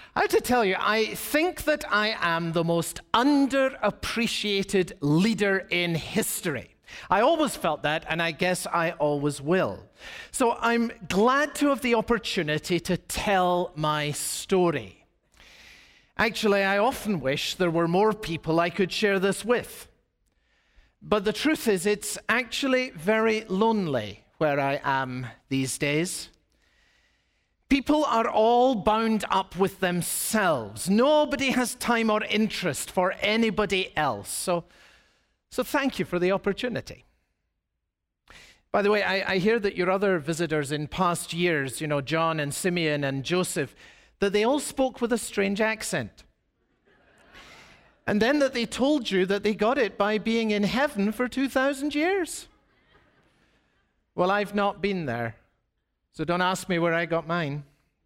I have to tell you, I think that I am the most underappreciated leader in history. I always felt that, and I guess I always will. So I'm glad to have the opportunity to tell my story. Actually, I often wish there were more people I could share this with. But the truth is, it's actually very lonely where I am these days. People are all bound up with themselves. Nobody has time or interest for anybody else. So thank you for the opportunity. By the way, I hear that your other visitors in past years, John and Simeon and Joseph, that they all spoke with a strange accent. And then that they told you that they got it by being in heaven for 2,000 years. Well, I've not been there, so don't ask me where I got mine.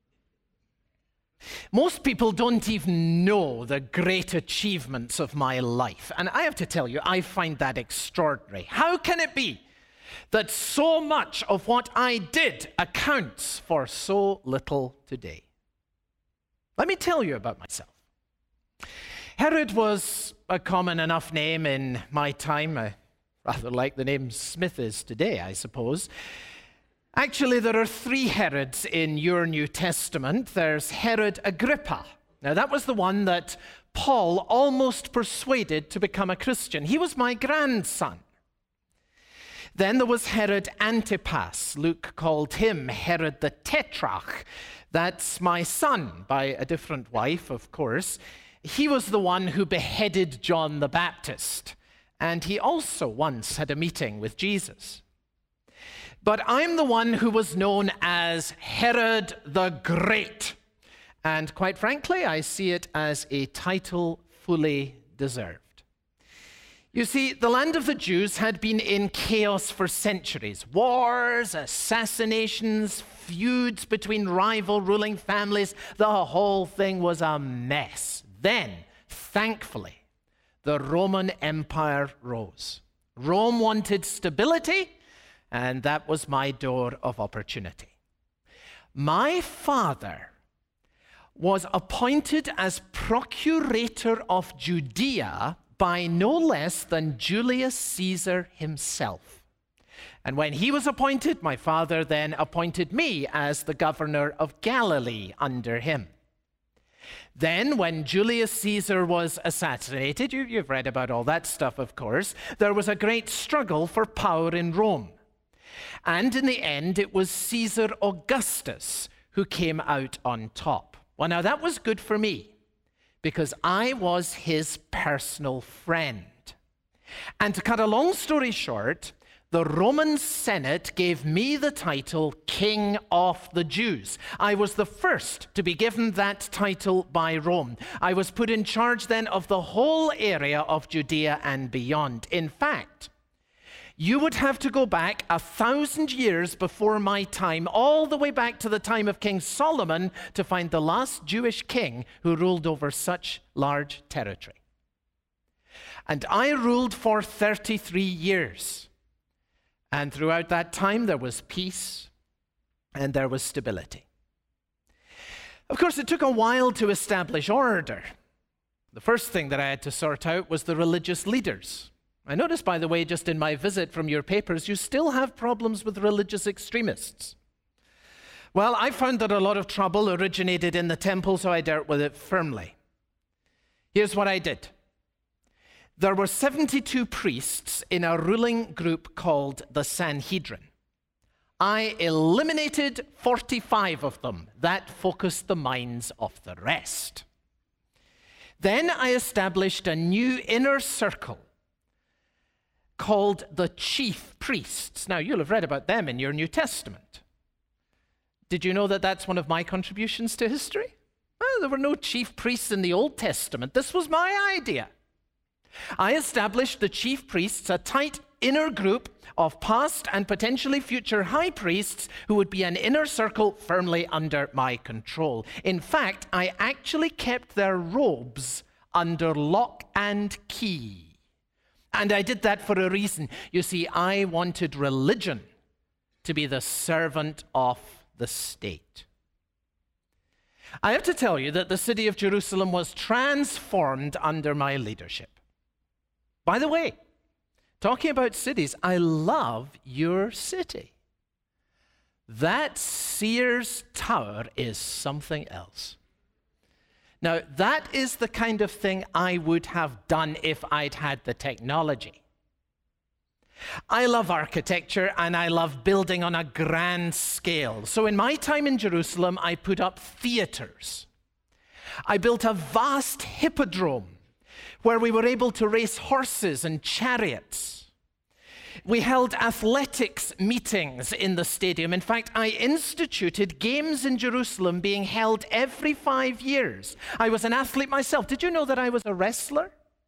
Most people don't even know the great achievements of my life. And I have to tell you, I find that extraordinary. How can it be that so much of what I did accounts for so little today? Let me tell you about myself. Herod was a common enough name in my time, rather like the name Smith is today, I suppose. Actually, there are 3 Herods in your New Testament. There's Herod Agrippa. Now, that was the one that Paul almost persuaded to become a Christian. He was my grandson. Then there was Herod Antipas. Luke called him Herod the Tetrarch. That's my son, by a different wife, of course. He was the one who beheaded John the Baptist, and he also once had a meeting with Jesus. But I'm the one who was known as Herod the Great, and quite frankly, I see it as a title fully deserved. You see, the land of the Jews had been in chaos for centuries. Wars, assassinations, feuds between rival ruling families. The whole thing was a mess. Then, thankfully, the Roman Empire rose. Rome wanted stability, and that was my door of opportunity. My father was appointed as procurator of Judea by no less than Julius Caesar himself. And when he was appointed, my father then appointed me as the governor of Galilee under him. Then, when Julius Caesar was assassinated, you've read about all that stuff, of course, there was a great struggle for power in Rome. And in the end, it was Caesar Augustus who came out on top. Well, now that was good for me, because I was his personal friend. And to cut a long story short, the Roman Senate gave me the title King of the Jews. I was the first to be given that title by Rome. I was put in charge then of the whole area of Judea and beyond. In fact, you would have to go back 1,000 years before my time, all the way back to the time of King Solomon, to find the last Jewish king who ruled over such large territory. And I ruled for 33 years. And throughout that time, there was peace and there was stability. Of course, it took a while to establish order. The first thing that I had to sort out was the religious leaders. I noticed, by the way, just in my visit from your papers, you still have problems with religious extremists. Well, I found that a lot of trouble originated in the temple, so I dealt with it firmly. Here's what I did. There were 72 priests in a ruling group called the Sanhedrin. I eliminated 45 of them. That focused the minds of the rest. Then I established a new inner circle called the chief priests. Now, you'll have read about them in your New Testament. Did you know that that's one of my contributions to history? Well, there were no chief priests in the Old Testament. This was my idea. I established the chief priests, a tight inner group of past and potentially future high priests who would be an inner circle firmly under my control. In fact, I actually kept their robes under lock and key. And I did that for a reason. You see, I wanted religion to be the servant of the state. I have to tell you that the city of Jerusalem was transformed under my leadership. By the way, talking about cities, I love your city. That Sears Tower is something else. Now, that is the kind of thing I would have done if I'd had the technology. I love architecture and I love building on a grand scale. So in my time in Jerusalem, I put up theaters. I built a vast hippodrome where we were able to race horses and chariots. We held athletics meetings in the stadium. In fact, I instituted games in Jerusalem being held every 5 years. I was an athlete myself. Did you know that I was a wrestler?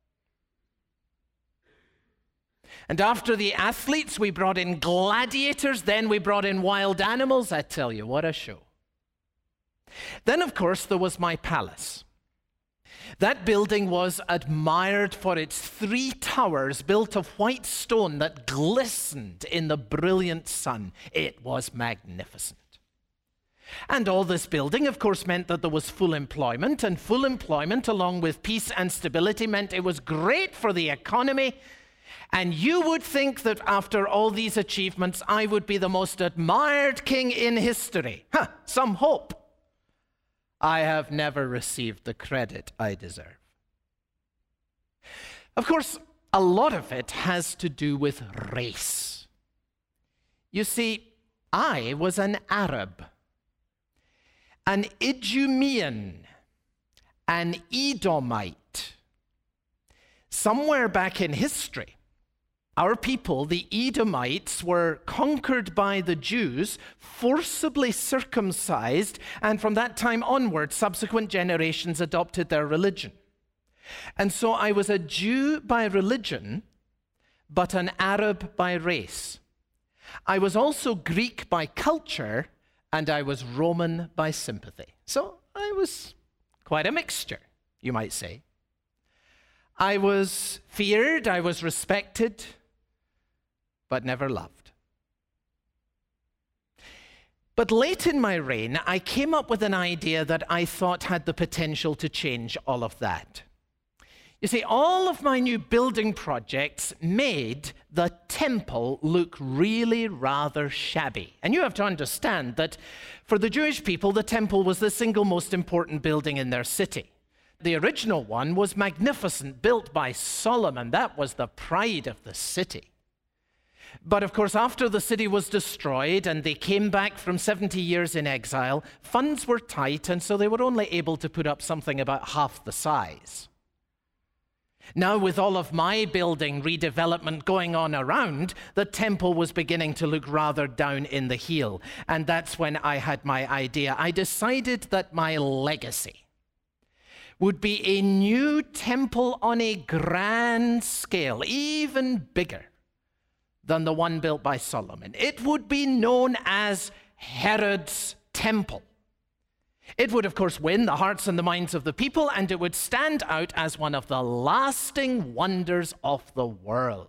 And after the athletes, we brought in gladiators. Then we brought in wild animals. I tell you, what a show. Then, of course, there was my palace. That building was admired for its 3 towers built of white stone that glistened in the brilliant sun. It was magnificent. And all this building, of course, meant that there was full employment, and full employment, along with peace and stability, meant it was great for the economy. And you would think that after all these achievements, I would be the most admired king in history. Some hope. I have never received the credit I deserve. Of course, a lot of it has to do with race. You see, I was an Arab, an Idumean, an Edomite. Somewhere back in history, our people, the Edomites, were conquered by the Jews, forcibly circumcised, and from that time onward, subsequent generations adopted their religion. And so I was a Jew by religion, but an Arab by race. I was also Greek by culture, and I was Roman by sympathy. So I was quite a mixture, you might say. I was feared, I was respected, but never loved. But late in my reign, I came up with an idea that I thought had the potential to change all of that. You see, all of my new building projects made the temple look really rather shabby. And you have to understand that for the Jewish people, the temple was the single most important building in their city. The original one was magnificent, built by Solomon. That was the pride of the city. But of course, after the city was destroyed and they came back from 70 years in exile, funds were tight, and so they were only able to put up something about half the size. Now, with all of my building redevelopment going on around, the temple was beginning to look rather down in the heel. And that's when I had my idea. I decided that my legacy would be a new temple on a grand scale, even bigger than the one built by Solomon. It would be known as Herod's Temple. It would, of course, win the hearts and the minds of the people, and it would stand out as one of the lasting wonders of the world.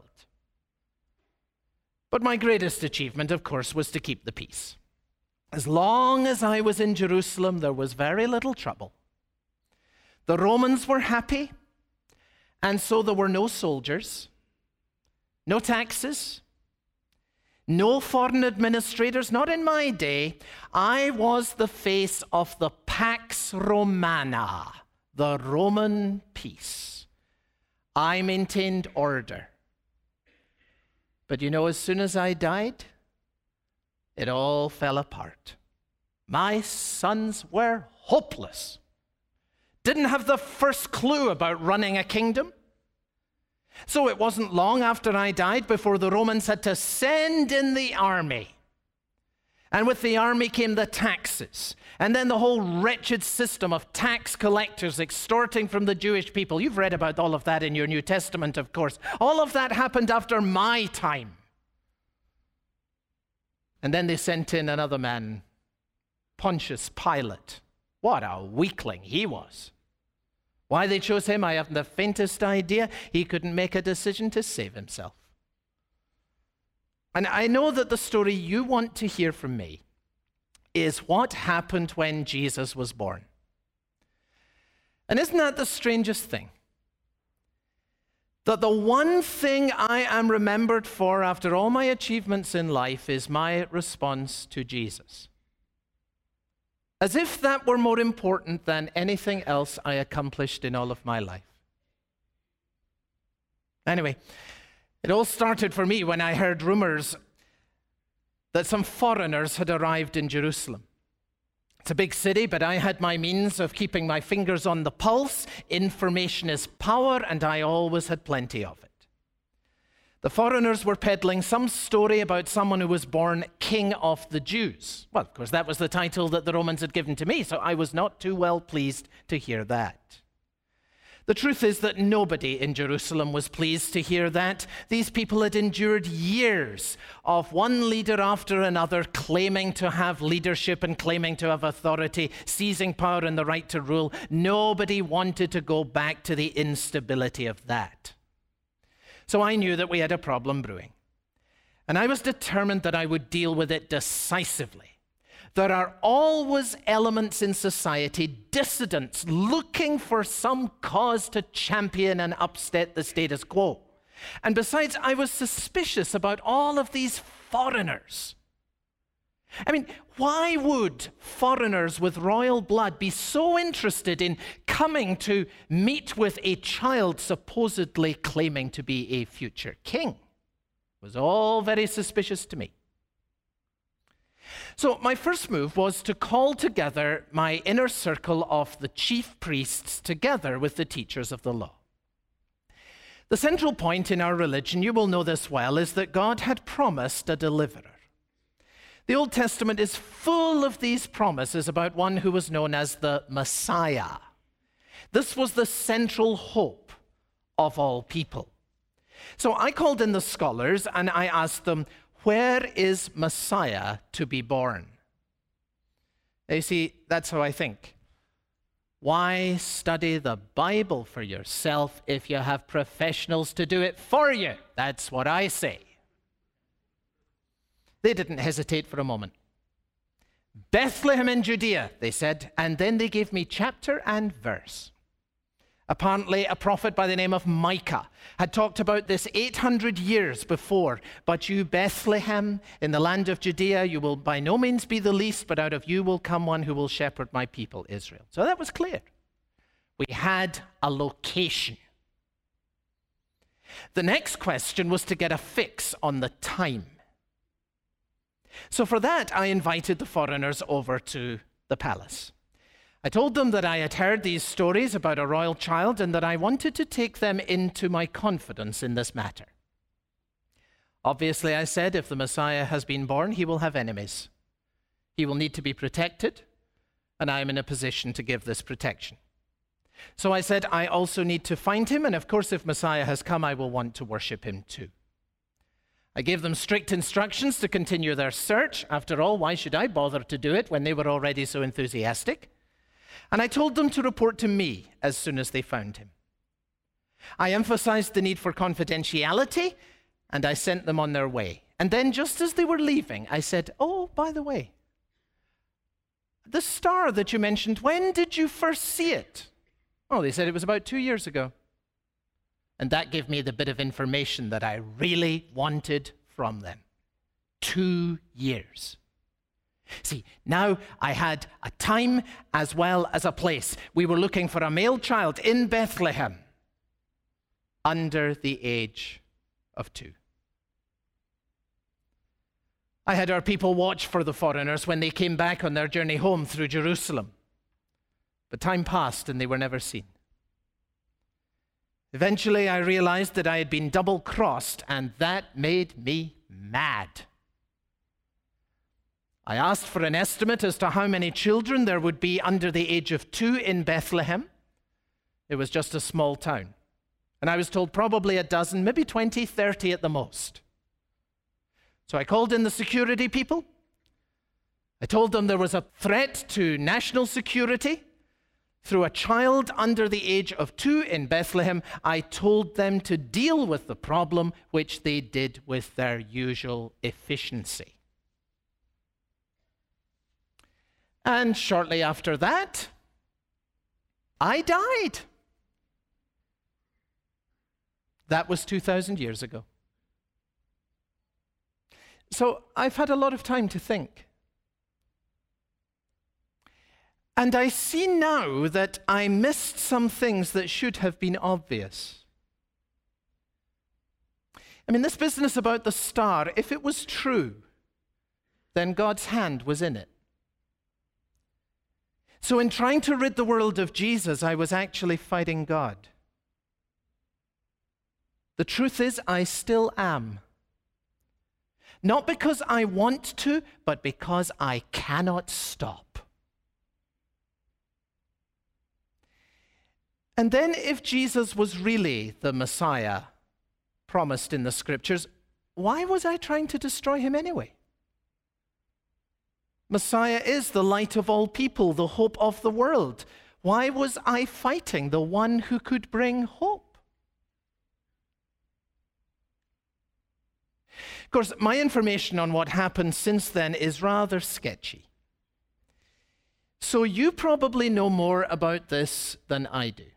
But my greatest achievement, of course, was to keep the peace. As long as I was in Jerusalem, there was very little trouble. The Romans were happy, and so there were no soldiers, no taxes, no foreign administrators, not in my day. I was the face of the Pax Romana, the Roman peace. I maintained order. But you know, as soon as I died, it all fell apart. My sons were hopeless. Didn't have the first clue about running a kingdom. So it wasn't long after I died before the Romans had to send in the army. And with the army came the taxes. And then the whole wretched system of tax collectors extorting from the Jewish people. You've read about all of that in your New Testament, of course. All of that happened after my time. And then they sent in another man, Pontius Pilate. What a weakling he was. Why they chose him, I haven't the faintest idea. He couldn't make a decision to save himself. And I know that the story you want to hear from me is what happened when Jesus was born. And isn't that the strangest thing? That the one thing I am remembered for after all my achievements in life is my response to Jesus. As if that were more important than anything else I accomplished in all of my life. Anyway, it all started for me when I heard rumors that some foreigners had arrived in Jerusalem. It's a big city, but I had my means of keeping my fingers on the pulse. Information is power, and I always had plenty of it. The foreigners were peddling some story about someone who was born King of the Jews. Well, of course, that was the title that the Romans had given to me, so I was not too well pleased to hear that. The truth is that nobody in Jerusalem was pleased to hear that. These people had endured years of one leader after another claiming to have leadership and claiming to have authority, seizing power and the right to rule. Nobody wanted to go back to the instability of that. So I knew that we had a problem brewing. And I was determined that I would deal with it decisively. There are always elements in society, dissidents, looking for some cause to champion and upset the status quo. And besides, I was suspicious about all of these foreigners. I mean, why would foreigners with royal blood be so interested in coming to meet with a child supposedly claiming to be a future king? It was all very suspicious to me. So my first move was to call together my inner circle of the chief priests together with the teachers of the law. The central point in our religion, you will know this well, is that God had promised a deliverer. The Old Testament is full of these promises about one who was known as the Messiah. This was the central hope of all people. So I called in the scholars and I asked them, where is Messiah to be born? You see, that's how I think. Why study the Bible for yourself if you have professionals to do it for you? That's what I say. They didn't hesitate for a moment. Bethlehem in Judea, they said, and then they gave me chapter and verse. Apparently, a prophet by the name of Micah had talked about this 800 years before. But you, Bethlehem, in the land of Judea, you will by no means be the least, but out of you will come one who will shepherd my people, Israel. So that was clear. We had a location. The next question was to get a fix on the time. So for that, I invited the foreigners over to the palace. I told them that I had heard these stories about a royal child and that I wanted to take them into my confidence in this matter. Obviously, I said, if the Messiah has been born, he will have enemies. He will need to be protected, and I am in a position to give this protection. So I said, I also need to find him, and of course, if Messiah has come, I will want to worship him too. I gave them strict instructions to continue their search. After all, why should I bother to do it when they were already so enthusiastic? And I told them to report to me as soon as they found him. I emphasized the need for confidentiality, and I sent them on their way. And then just as they were leaving, I said, oh, by the way, the star that you mentioned, when did you first see it? Oh, they said it was about 2 years ago. And that gave me the bit of information that I really wanted from them. 2 years. See, now I had a time as well as a place. We were looking for a male child in Bethlehem under the age of 2. I had our people watch for the foreigners when they came back on their journey home through Jerusalem. But time passed and they were never seen. Eventually, I realized that I had been double-crossed, and that made me mad. I asked for an estimate as to how many children there would be under the age of 2 in Bethlehem. It was just a small town. And I was told probably a dozen, maybe 20, 30 at the most. So I called in the security people. I told them there was a threat to national security through a child under the age of 2 in Bethlehem. I told them to deal with the problem, which they did with their usual efficiency. And shortly after that, I died. That was 2,000 years ago. So I've had a lot of time to think. And I see now that I missed some things that should have been obvious. I mean, this business about the star, if it was true, then God's hand was in it. So in trying to rid the world of Jesus, I was actually fighting God. The truth is, I still am. Not because I want to, but because I cannot stop. And then if Jesus was really the Messiah promised in the scriptures, why was I trying to destroy him anyway? Messiah is the light of all people, the hope of the world. Why was I fighting the one who could bring hope? Of course, my information on what happened since then is rather sketchy. So you probably know more about this than I do.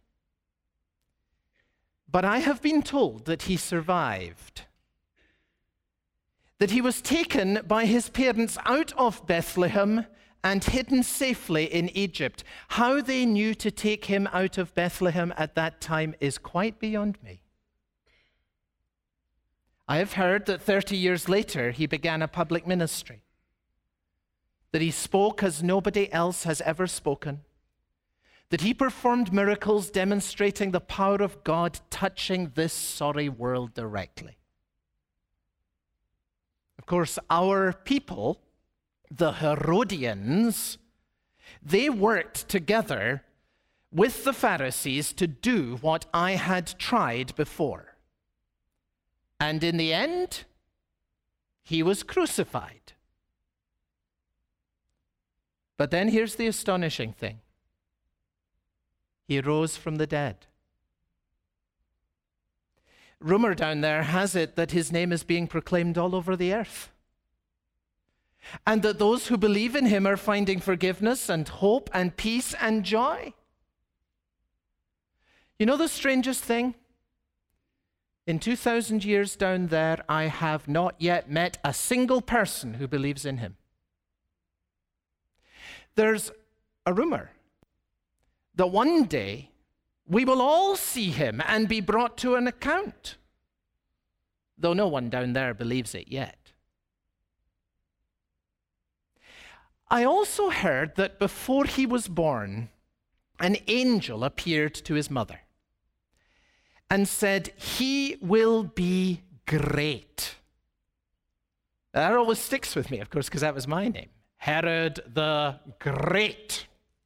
But I have been told that he survived. That he was taken by his parents out of Bethlehem and hidden safely in Egypt. How they knew to take him out of Bethlehem at that time is quite beyond me. I have heard that 30 years later he began a public ministry. That he spoke as nobody else has ever spoken. That he performed miracles demonstrating the power of God touching this sorry world directly. Of course, our people, the Herodians, they worked together with the Pharisees to do what I had tried before. And in the end, he was crucified. But then here's the astonishing thing. He rose from the dead. Rumor down there has it that his name is being proclaimed all over the earth. And that those who believe in him are finding forgiveness and hope and peace and joy. You know the strangest thing? In 2,000 years down there, I have not yet met a single person who believes in him. There's a rumor that one day we will all see him and be brought to an account, though no one down there believes it yet. I also heard that before he was born, an angel appeared to his mother and said, "He will be great." That always sticks with me, of course, because that was my name, Herod the Great.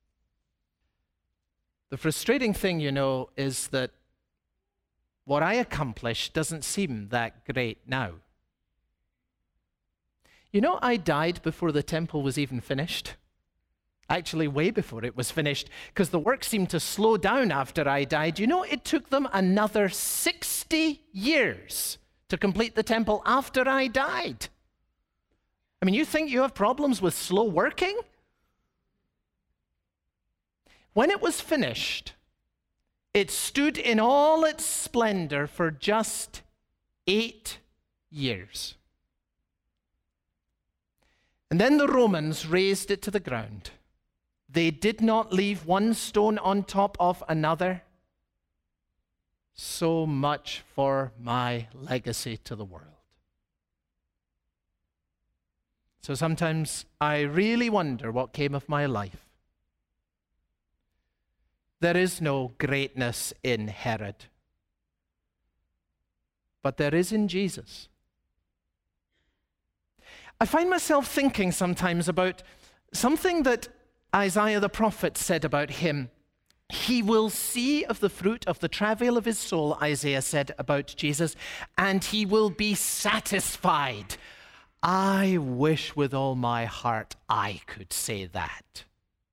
The frustrating thing, you know, is that what I accomplished doesn't seem that great now. You know, I died before the temple was even finished. Actually, way before it was finished, because the work seemed to slow down after I died. You know, it took them another 60 years to complete the temple after I died. I mean, you think you have problems with slow working? When it was finished, it stood in all its splendor for just 8 years. And then the Romans razed it to the ground. They did not leave one stone on top of another. So much for my legacy to the world. So sometimes I really wonder what came of my life. There is no greatness in Herod, but there is in Jesus. I find myself thinking sometimes about something that Isaiah the prophet said about him. He will see of the fruit of the travail of his soul, Isaiah said about Jesus, and he will be satisfied. I wish with all my heart I could say that.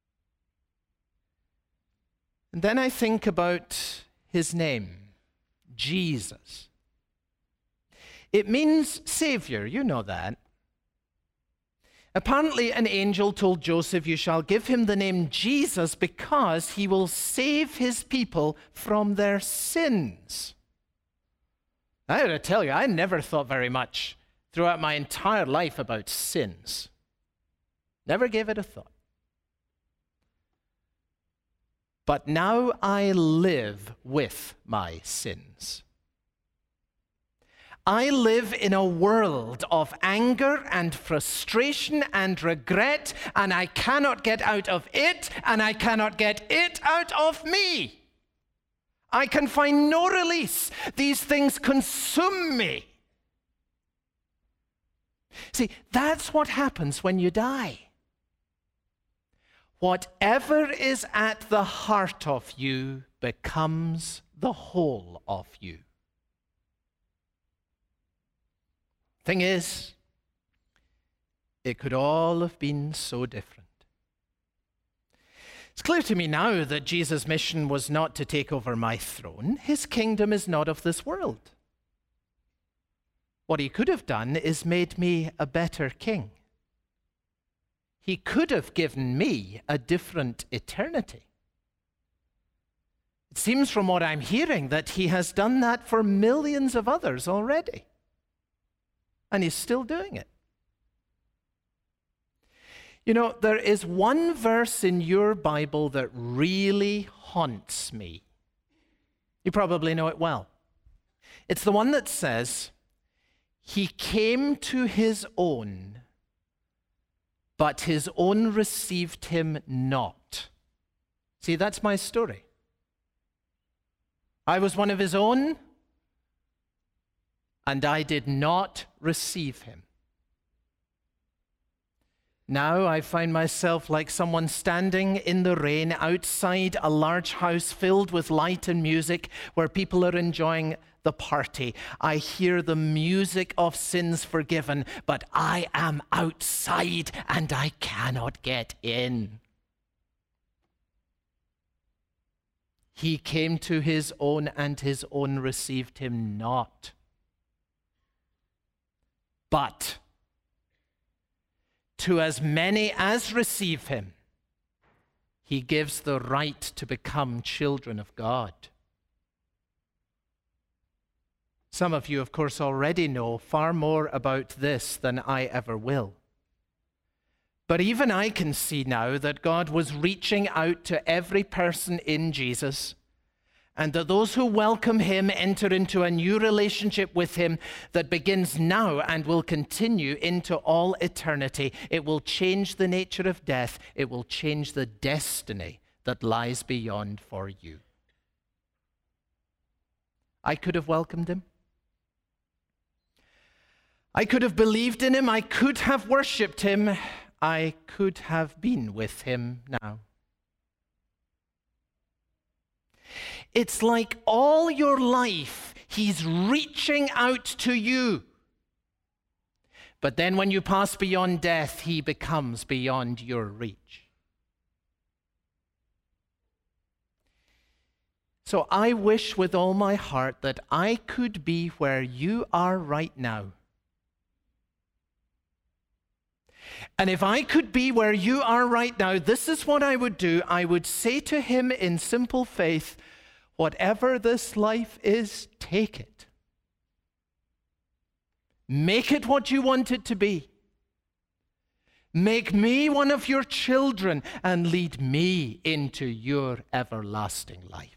And then I think about his name, Jesus. It means Savior, you know that. Apparently, an angel told Joseph, "You shall give him the name Jesus because he will save his people from their sins." I gotta tell you, I never thought very much throughout my entire life about sins. Never gave it a thought. But now I live with my sins. I live in a world of anger and frustration and regret, and I cannot get out of it, and I cannot get it out of me. I can find no release. These things consume me. See, that's what happens when you die. Whatever is at the heart of you becomes the whole of you. Thing is, it could all have been so different. It's clear to me now that Jesus' mission was not to take over my throne. His kingdom is not of this world. What he could have done is made me a better king. He could have given me a different eternity. It seems from what I'm hearing that he has done that for millions of others already. And he's still doing it. You know, there is one verse in your Bible that really haunts me. You probably know it well. It's the one that says, "He came to his own, but his own received him not." See, that's my story. I was one of his own, and I did not receive him. Now I find myself like someone standing in the rain outside a large house filled with light and music where people are enjoying the party. I hear the music of sins forgiven, but I am outside and I cannot get in. He came to his own and his own received him not. But to as many as receive him, he gives the right to become children of God. Some of you, of course, already know far more about this than I ever will. But even I can see now that God was reaching out to every person in Jesus, and that those who welcome him enter into a new relationship with him that begins now and will continue into all eternity. It will change the nature of death. It will change the destiny that lies beyond for you. I could have welcomed him. I could have believed in him. I could have worshipped him. I could have been with him now. It's like all your life, he's reaching out to you. But then when you pass beyond death, he becomes beyond your reach. So I wish with all my heart that I could be where you are right now. And if I could be where you are right now, this is what I would do. I would say to him in simple faith, whatever this life is, take it. Make it what you want it to be. Make me one of your children and lead me into your everlasting life.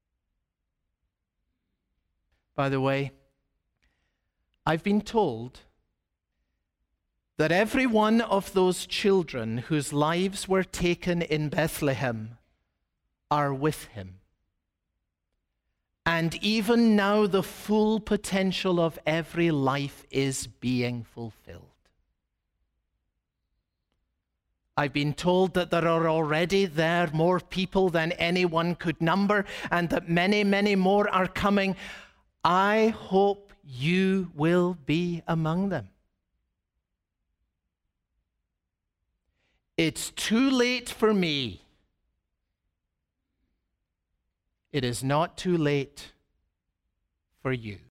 By the way, I've been told that every one of those children whose lives were taken in Bethlehem are with him. And even now, the full potential of every life is being fulfilled. I've been told that there are already there more people than anyone could number, and that many, many more are coming. I hope you will be among them. It's too late for me. It is not too late for you.